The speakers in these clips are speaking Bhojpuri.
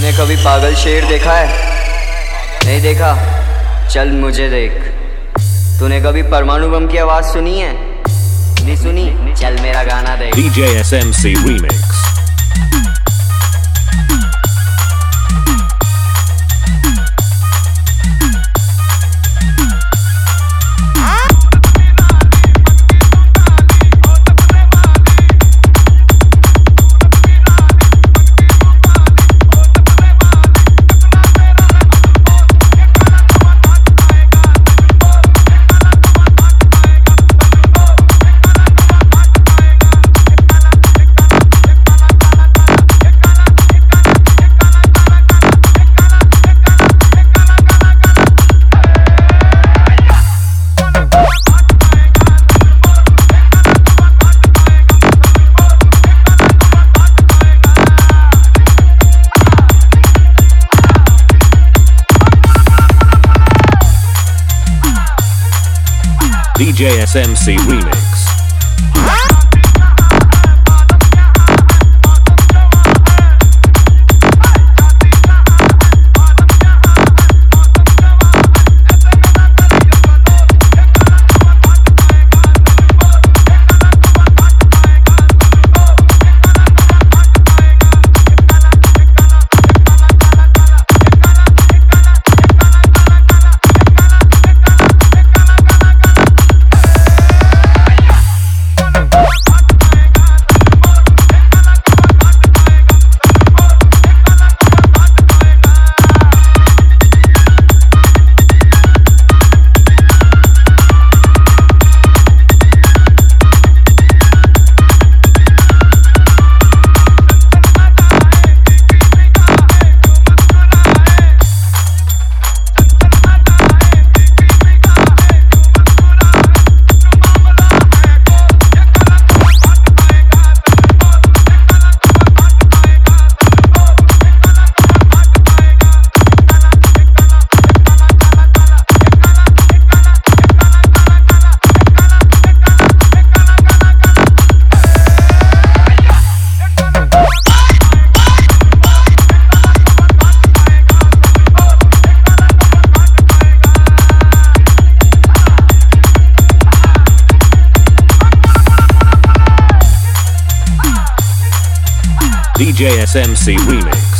तूने कभी पागल शेर देखा है? नहीं देखा? चल मुझे देख। तूने कभी परमाणु बम की आवाज सुनी है? नहीं सुनी? चल मेरा गाना देख। DJ SMC Remix। DJ SMC Remix। DJ SMC Remix।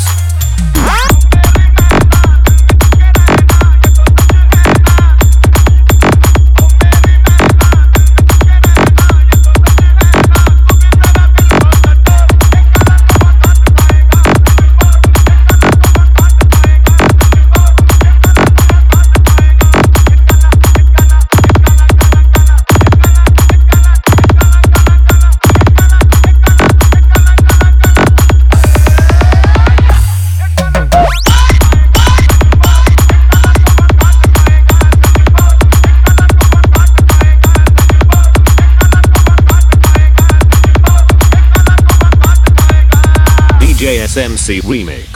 DJ SMC Remix।